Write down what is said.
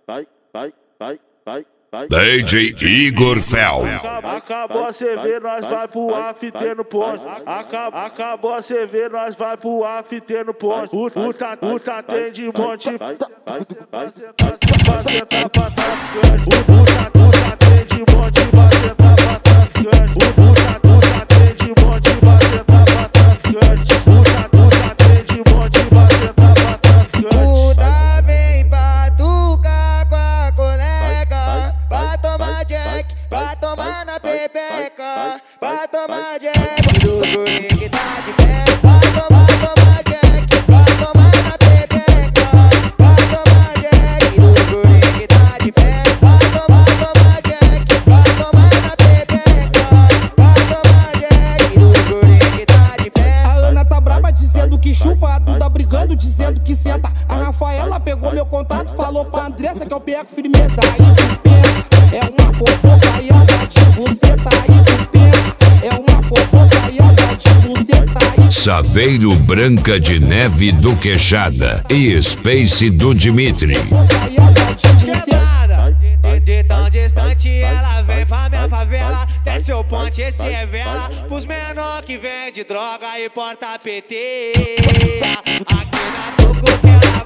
DJ Igor Fel. Acabou a CV, nós vai pro after no ponte. Acabou a CV, nós vai pro after no ponte. Puta tem de monte. Vai sentar pra traficante. Puta tem de monte. Vai sentar pra traficante. Puta tem de monte. Vai sentar pra traficante. Puta tem de monte. Vai sentar pra traficante. Puta vem pra tucar com a colega. Pra tomar jack, pra tomar na pepeca. Pra tomar jack do guri que tá de pé. Pra tomar jack, pra tomar na pepeca. Pra tomar jack do guri que tá de pé. Pra tomar jack, pra tomar na pepeca. Pra tomar jack do guri que tá de pé. A Ana tá braba dizendo que chupa, a Duda brigando dizendo que senta. A Rafaela pegou meu contato, falou pra Andressa que eu pego firmeza. Aí tu pensa, é uma fofocaiada de buceta. Aí tu pensa, é uma fofocaiada de buceta. Saveiro Branca de Neve do Queixada e Space do Dimitri. De tão distante ela vem pra minha favela. Desce o ponte, esse é vela. Pros menor que vende droga e porta PT. Aqui na Tucuquela